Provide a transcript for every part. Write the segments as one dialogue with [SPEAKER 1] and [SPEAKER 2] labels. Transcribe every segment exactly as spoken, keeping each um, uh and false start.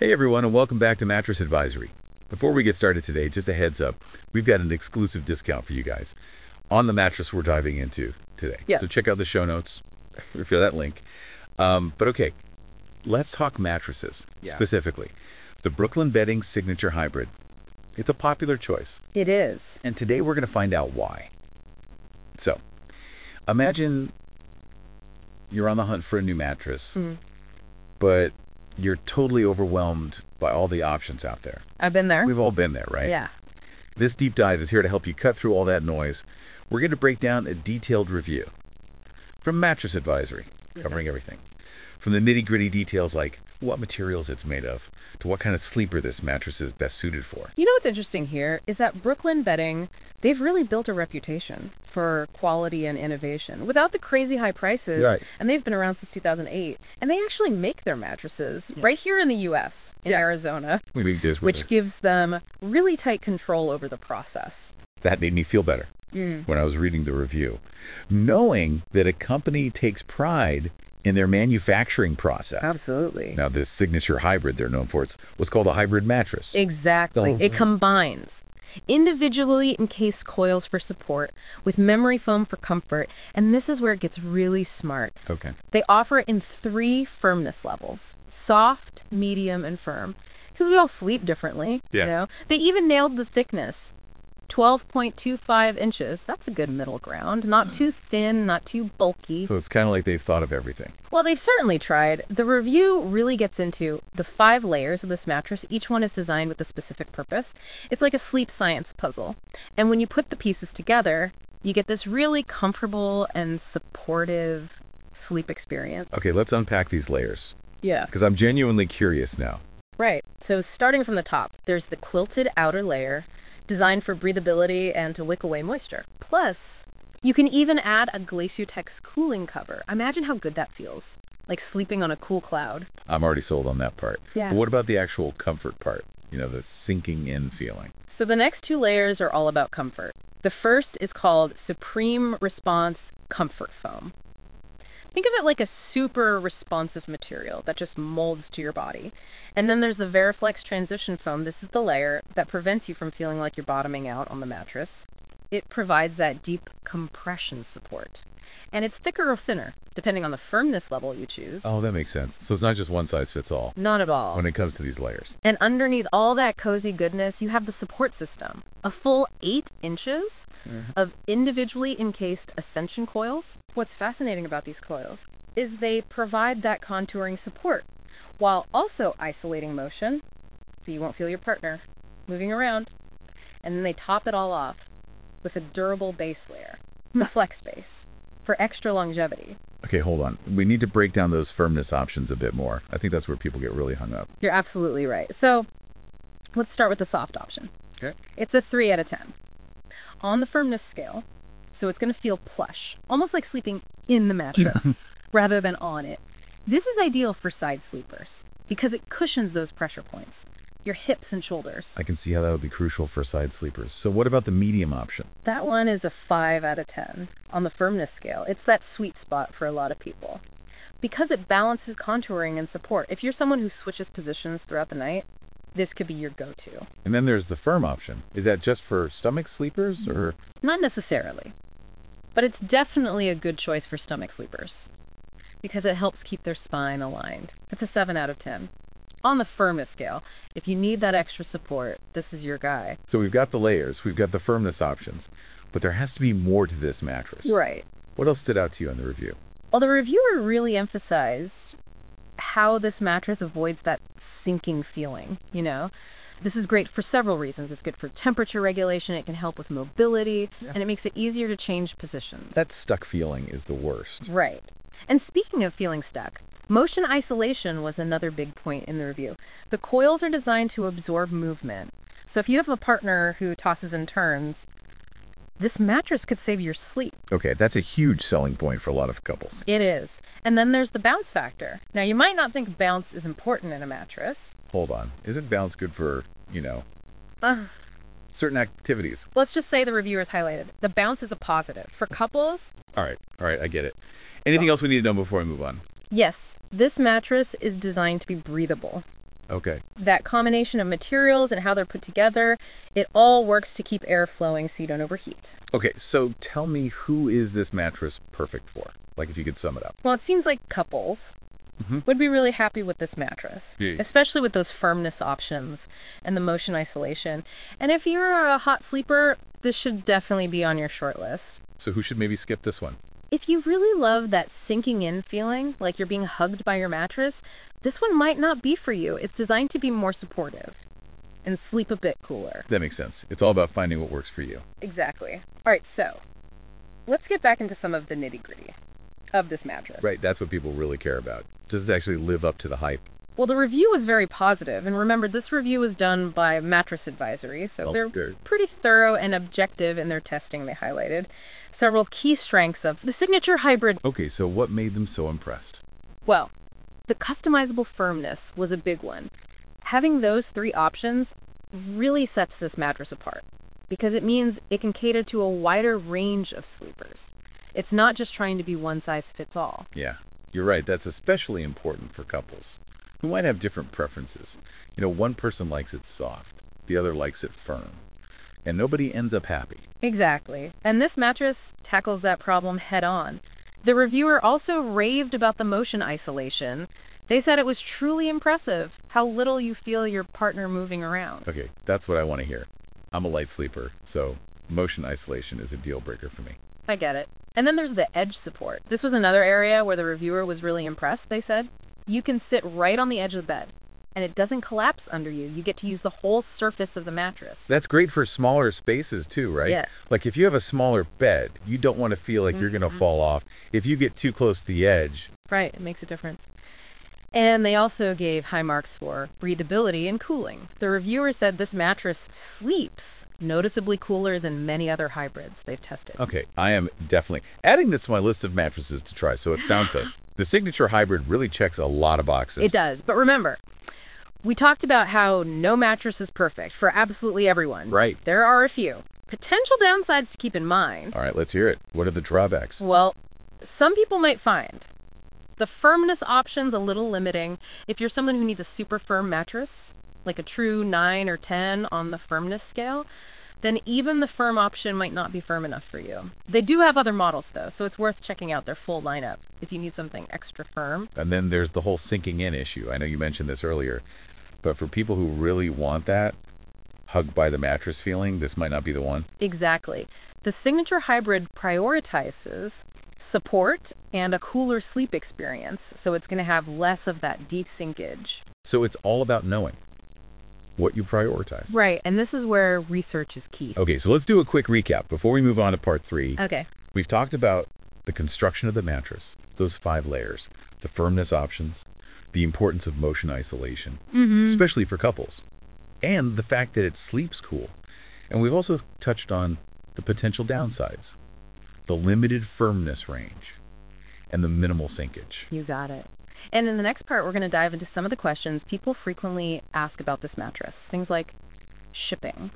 [SPEAKER 1] Hey everyone, and welcome back to Mattress Advisory. Before we get started today, just a heads up, we've got an exclusive discount for you guys on the mattress we're diving into today.
[SPEAKER 2] Yeah.
[SPEAKER 1] So check out the show notes, refer that link. Um, but okay, let's talk mattresses
[SPEAKER 2] Yeah.
[SPEAKER 1] specifically. The Brooklyn Bedding Signature Hybrid. It's a popular choice.
[SPEAKER 2] It is.
[SPEAKER 1] And today we're going to find out why. So, imagine you're on the hunt for a new mattress,
[SPEAKER 2] Mm.
[SPEAKER 1] but you're totally overwhelmed by all the options out there.
[SPEAKER 2] I've been there.
[SPEAKER 1] We've all been there, right?
[SPEAKER 2] Yeah.
[SPEAKER 1] This deep dive is here to help you cut through all that noise. We're going to break down a detailed review from Mattress Advisory, covering everything. From the nitty-gritty details like what materials it's made of, to what kind of sleeper this mattress is best suited for.
[SPEAKER 2] You know what's interesting here is that Brooklyn Bedding, they've really built a reputation for quality and innovation without the crazy high prices.
[SPEAKER 1] Right.
[SPEAKER 2] And they've been around since two thousand eight. And they actually make their mattresses
[SPEAKER 1] Yes.
[SPEAKER 2] right here in the U S, in
[SPEAKER 1] Yeah.
[SPEAKER 2] Arizona,
[SPEAKER 1] We make this with
[SPEAKER 2] which
[SPEAKER 1] it.
[SPEAKER 2] gives them really tight control over the process.
[SPEAKER 1] That made me feel better
[SPEAKER 2] Mm.
[SPEAKER 1] when I was reading the review. Knowing that a company takes pride in their manufacturing process.
[SPEAKER 2] Absolutely.
[SPEAKER 1] Now, this signature hybrid they're known for, it's what's called a hybrid mattress.
[SPEAKER 2] Exactly.
[SPEAKER 1] Oh.
[SPEAKER 2] It combines individually encased coils for support with memory foam for comfort, and this is where it gets really smart.
[SPEAKER 1] Okay.
[SPEAKER 2] They offer it in three firmness levels: soft, medium, and firm. Because we all sleep differently.
[SPEAKER 1] Yeah.
[SPEAKER 2] You know? They even nailed the thickness. twelve point two five inches. That's a good middle ground. Not too thin, not too bulky.
[SPEAKER 1] So it's kind of like they've thought of everything.
[SPEAKER 2] Well, they've certainly tried. The review really gets into the five layers of this mattress. Each one is designed with a specific purpose. It's like a sleep science puzzle. And when you put the pieces together, you get this really comfortable and supportive sleep experience.
[SPEAKER 1] Okay, let's unpack these layers,
[SPEAKER 2] Yeah.
[SPEAKER 1] because I'm genuinely curious now.
[SPEAKER 2] Right. So starting from the top, there's the quilted outer layer, designed for breathability and to wick away moisture. Plus, you can even add a Glaciotex cooling cover. Imagine how good that feels, like sleeping on a cool cloud.
[SPEAKER 1] I'm already sold on that part.
[SPEAKER 2] Yeah.
[SPEAKER 1] But what about the actual comfort part? You know, the sinking in feeling.
[SPEAKER 2] So the next two layers are all about comfort. The first is called Supreme Response Comfort Foam. Think of it like a super responsive material that just molds to your body. And then there's the Veriflex Transition Foam. This is the layer that prevents you from feeling like you're bottoming out on the mattress. It provides that deep compression support. And it's thicker or thinner, depending on the firmness level you choose.
[SPEAKER 1] Oh, that makes sense. So it's not just one size fits all
[SPEAKER 2] Not at all.
[SPEAKER 1] when it comes to these layers.
[SPEAKER 2] And underneath all that cozy goodness, you have the support system. A full eight inches of individually encased Ascension coils. What's fascinating about these coils is they provide that contouring support while also isolating motion, so you won't feel your partner moving around. And then they top it all off with a durable base layer, the Flex Base, for extra longevity.
[SPEAKER 1] Okay, hold on. We need to break down those firmness options a bit more. I think that's where people get really hung up.
[SPEAKER 2] You're absolutely right. So let's start with the soft option.
[SPEAKER 1] Okay.
[SPEAKER 2] It's a three out of ten. On the firmness scale, so it's going to feel plush, almost like sleeping in the mattress rather than on it. This is ideal for side sleepers because it cushions those pressure points, your hips and shoulders.
[SPEAKER 1] I can see how that would be crucial for side sleepers. So what about the medium option?
[SPEAKER 2] That one is a five out of ten on the firmness scale. It's that sweet spot for a lot of people because it balances contouring and support. If you're someone who switches positions throughout the night, this could be your go-to.
[SPEAKER 1] And then there's the firm option. Is that just for stomach sleepers or?
[SPEAKER 2] Not necessarily, but it's definitely a good choice for stomach sleepers because it helps keep their spine aligned. It's a seven out of ten. On the firmness scale, if you need that extra support, this is your guy.
[SPEAKER 1] So we've got the layers, we've got the firmness options, but there has to be more to this mattress.
[SPEAKER 2] Right.
[SPEAKER 1] What else stood out to you in the review?
[SPEAKER 2] Well, the reviewer really emphasized how this mattress avoids that sinking feeling, you know? This is great for several reasons. It's good for temperature regulation, it can help with mobility,
[SPEAKER 1] Yeah.
[SPEAKER 2] and it makes it easier to change positions.
[SPEAKER 1] That stuck feeling is the worst.
[SPEAKER 2] Right. And speaking of feeling stuck, motion isolation was another big point in the review. The coils are designed to absorb movement. So if you have a partner who tosses and turns, this mattress could save your sleep.
[SPEAKER 1] Okay, that's a huge selling point for a lot of couples.
[SPEAKER 2] It is. And then there's the bounce factor. Now, you might not think bounce is important in a mattress.
[SPEAKER 1] Hold on. Isn't bounce good for, you know,
[SPEAKER 2] Uh,
[SPEAKER 1] certain activities?
[SPEAKER 2] let's just say the reviewers highlighted. The bounce is a positive. For couples,
[SPEAKER 1] All right, all right, I get it. Anything else we need to know before we move on?
[SPEAKER 2] yes, this mattress is designed to be breathable.
[SPEAKER 1] Okay.
[SPEAKER 2] That combination of materials and how they're put together, it all works to keep air flowing so you don't overheat.
[SPEAKER 1] Okay, so tell me, who is this mattress perfect for? Like, if you could sum it up.
[SPEAKER 2] Well, it seems like couples
[SPEAKER 1] Mhm.
[SPEAKER 2] would be really happy with this mattress,
[SPEAKER 1] Yeah.
[SPEAKER 2] especially with those firmness options and the motion isolation. And if you're a hot sleeper, this should definitely be on your short list.
[SPEAKER 1] So who should maybe skip this one?
[SPEAKER 2] If you really love that sinking in feeling, like you're being hugged by your mattress, this one might not be for you. It's designed to be more supportive and sleep a bit cooler.
[SPEAKER 1] That makes sense. It's all about finding what works for you.
[SPEAKER 2] Exactly. All right, so let's get back into some of the nitty-gritty of this mattress.
[SPEAKER 1] Right, that's what people really care about. Does it actually live up to the hype?
[SPEAKER 2] Well, the review was very positive, and remember, this review was done by Mattress Advisory, so
[SPEAKER 1] Oh,
[SPEAKER 2] they're
[SPEAKER 1] good.
[SPEAKER 2] pretty thorough and objective in their testing. They highlighted several key strengths of the Signature Hybrid.
[SPEAKER 1] Okay, so what made them so impressed?
[SPEAKER 2] Well, the customizable firmness was a big one. Having those three options really sets this mattress apart, because it means it can cater to a wider range of sleepers. It's not just trying to be one size fits all.
[SPEAKER 1] Yeah, you're right. That's especially important for couples who might have different preferences. You know, one person likes it soft, the other likes it firm, and nobody ends up happy.
[SPEAKER 2] Exactly. And this mattress tackles that problem head on. The reviewer also raved about the motion isolation. They said it was truly impressive how little you feel your partner moving around.
[SPEAKER 1] Okay, that's what I want to hear. I'm a light sleeper, so motion isolation is a deal breaker for me.
[SPEAKER 2] I get it. And then there's the edge support. This was another area where the reviewer was really impressed, they said. You can sit right on the edge of the bed, and it doesn't collapse under you. You get to use the whole surface of the mattress.
[SPEAKER 1] That's great for smaller spaces too, right?
[SPEAKER 2] Yeah.
[SPEAKER 1] Like if you have a smaller bed, you don't want to feel like you're going to fall off. If you get too close to the edge.
[SPEAKER 2] Right, it makes a difference. And they also gave high marks for breathability and cooling. The reviewer said this mattress sleeps noticeably cooler than many other hybrids they've tested.
[SPEAKER 1] Okay, I am definitely adding this to my list of mattresses to try, so it sounds safe. The Signature Hybrid really checks a lot of boxes.
[SPEAKER 2] It does. But remember, we talked about how no mattress is perfect for absolutely everyone.
[SPEAKER 1] Right.
[SPEAKER 2] There are a few potential downsides to keep in mind.
[SPEAKER 1] All right, let's hear it. What are the drawbacks?
[SPEAKER 2] Well, some people might find the firmness option's a little limiting. If you're someone who needs a super firm mattress, like a true nine or ten on the firmness scale, then even the firm option might not be firm enough for you. They do have other models, though, so it's worth checking out their full lineup if you need something extra firm.
[SPEAKER 1] And then there's the whole sinking in issue. I know you mentioned this earlier, but for people who really want that hugged by the mattress feeling, this might not be the one.
[SPEAKER 2] Exactly. The Signature Hybrid prioritizes support and a cooler sleep experience, so it's going to have less of that deep sinkage.
[SPEAKER 1] So it's all about knowing what you prioritize.
[SPEAKER 2] Right, and this is where research is key.
[SPEAKER 1] Okay, so let's do a quick recap before we move on to part three.
[SPEAKER 2] Okay.
[SPEAKER 1] We've talked about the construction of the mattress, those five layers, the firmness options, the importance of motion isolation,
[SPEAKER 2] Mm-hmm.
[SPEAKER 1] especially for couples, and the fact that it sleeps cool. And we've also touched on the potential downsides, the limited firmness range, and the minimal sinkage.
[SPEAKER 2] You got it. And in the next part, we're going to dive into some of the questions people frequently ask about this mattress. Things like shipping,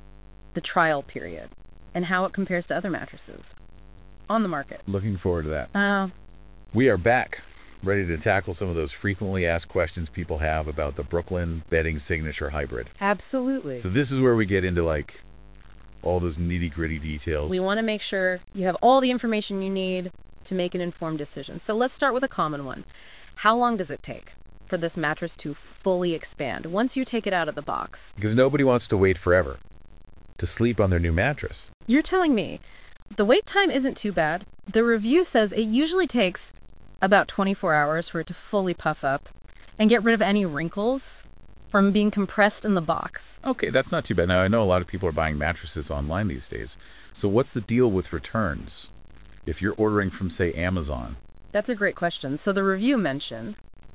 [SPEAKER 2] the trial period, and how it compares to other mattresses on the market.
[SPEAKER 1] Looking forward to that.
[SPEAKER 2] Oh,
[SPEAKER 1] We are back, ready to tackle some of those frequently asked questions people have about the Brooklyn Bedding Signature Hybrid.
[SPEAKER 2] absolutely.
[SPEAKER 1] So this is where we get into like all those nitty-gritty details.
[SPEAKER 2] We want to make sure you have all the information you need to make an informed decision. So let's start with a common one. How long does it take for this mattress to fully expand once you take it out of the box?
[SPEAKER 1] Because nobody wants to wait forever to sleep on their new mattress.
[SPEAKER 2] You're telling me the wait time isn't too bad. The review says it usually takes about twenty-four hours for it to fully puff up and get rid of any wrinkles from being compressed in the box.
[SPEAKER 1] Okay, that's not too bad. Now, I know a lot of people are buying mattresses online these days. So what's the deal with returns if you're ordering from, say, Amazon?
[SPEAKER 2] That's a great question. So the review mentioned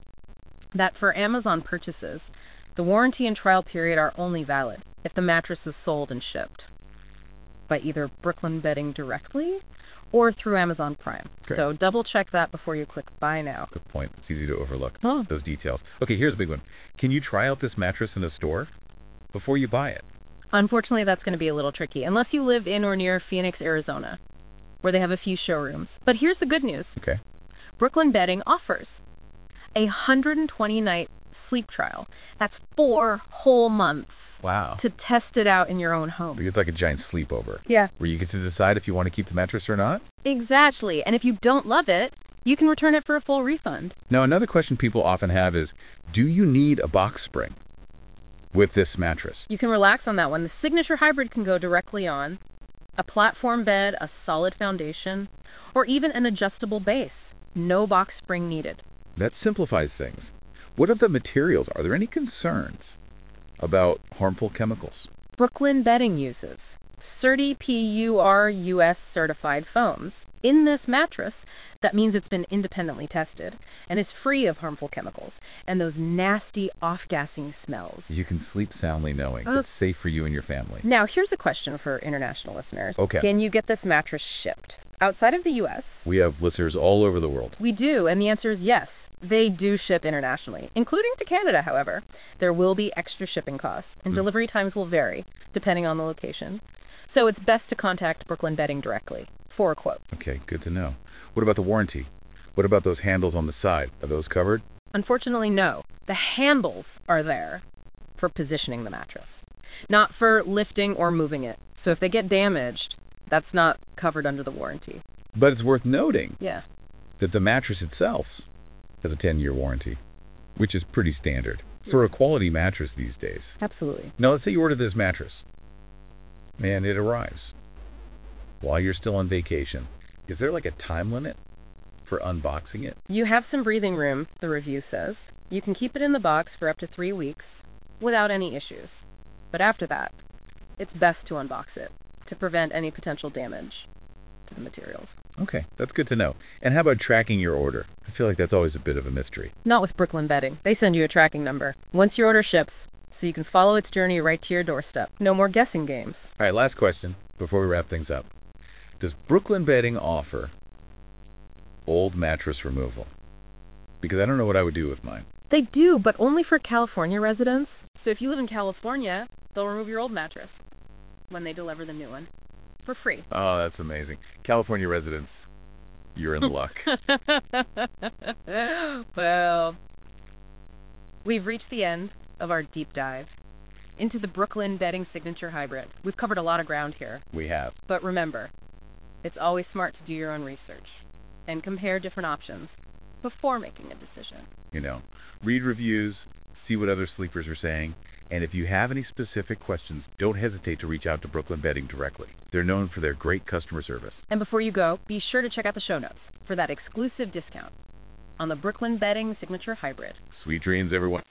[SPEAKER 2] that for Amazon purchases, the warranty and trial period are only valid if the mattress is sold and shipped by either Brooklyn Bedding directly or through Amazon Prime.
[SPEAKER 1] Okay.
[SPEAKER 2] So double check that before you click buy now.
[SPEAKER 1] Good point. It's easy to overlook
[SPEAKER 2] Oh.
[SPEAKER 1] those details. Okay, here's a big one. Can you try out this mattress in a store before you buy it?
[SPEAKER 2] Unfortunately, that's going to be a little tricky unless you live in or near Phoenix, Arizona, where they have a few showrooms. But here's the good news.
[SPEAKER 1] Okay.
[SPEAKER 2] Brooklyn Bedding offers a one hundred twenty night sleep trial. That's four whole months
[SPEAKER 1] Wow.
[SPEAKER 2] to test it out in your own home.
[SPEAKER 1] It's like a giant sleepover.
[SPEAKER 2] Yeah.
[SPEAKER 1] Where you get to decide if you want to keep the mattress or not.
[SPEAKER 2] Exactly. And if you don't love it, you can return it for a full refund.
[SPEAKER 1] Now, another question people often have is, do you need a box spring with this mattress?
[SPEAKER 2] You can relax on that one. The Signature Hybrid can go directly on a platform bed, a solid foundation, or even an adjustable base. No box spring needed.
[SPEAKER 1] That simplifies things. What of the materials? Are there any concerns about harmful chemicals?
[SPEAKER 2] Brooklyn Bedding uses CERTI P U R U S certified foams in this mattress. That means it's been independently tested and is free of harmful chemicals and those nasty off-gassing smells.
[SPEAKER 1] You can sleep soundly knowing
[SPEAKER 2] Oh.
[SPEAKER 1] it's safe for you and your family.
[SPEAKER 2] Now, here's a question for international listeners.
[SPEAKER 1] Okay.
[SPEAKER 2] Can you get this mattress shipped outside of the U S?
[SPEAKER 1] We have listeners all over the world.
[SPEAKER 2] We do, and the answer is yes. They do ship internationally, including to Canada, however. There will be extra shipping costs, and
[SPEAKER 1] Mm.
[SPEAKER 2] delivery times will vary, depending on the location. So it's best to contact Brooklyn Bedding directly for a quote.
[SPEAKER 1] Okay, good to know. What about the warranty? What about those handles on the side? Are those covered?
[SPEAKER 2] Unfortunately, no. The handles are there for positioning the mattress, not for lifting or moving it. So if they get damaged, that's not covered under the warranty.
[SPEAKER 1] But it's worth noting
[SPEAKER 2] Yeah.
[SPEAKER 1] that the mattress itself has a ten-year warranty, which is pretty standard for a quality mattress these days.
[SPEAKER 2] Absolutely.
[SPEAKER 1] Now, let's say you order this mattress, and it arrives while you're still on vacation. Is there like a time limit for unboxing it?
[SPEAKER 2] You have some breathing room, the review says. You can keep it in the box for up to three weeks without any issues. But after that, it's best to unbox it to prevent any potential damage to the materials.
[SPEAKER 1] Okay, that's good to know. And how about tracking your order? I feel like that's always a bit of a mystery.
[SPEAKER 2] Not with Brooklyn Bedding. They send you a tracking number once your order ships, so you can follow its journey right to your doorstep. No more guessing games.
[SPEAKER 1] All right, last question before we wrap things up. Does Brooklyn Bedding offer old mattress removal? Because I don't know what I would do with mine.
[SPEAKER 2] They do, but only for California residents. So if you live in California, they'll remove your old mattress when they deliver the new one for free.
[SPEAKER 1] Oh, that's amazing. California residents, you're in luck.
[SPEAKER 2] Well, we've reached the end of our deep dive into the Brooklyn Bedding Signature Hybrid. We've covered a lot of ground here,
[SPEAKER 1] We have.
[SPEAKER 2] but remember, it's always smart to do your own research and compare different options before making a decision.
[SPEAKER 1] You know, read reviews, see what other sleepers are saying, and if you have any specific questions, don't hesitate to reach out to Brooklyn Bedding directly. They're known for their great customer service.
[SPEAKER 2] And before you go, be sure to check out the show notes for that exclusive discount on the Brooklyn Bedding Signature Hybrid.
[SPEAKER 1] Sweet dreams, everyone.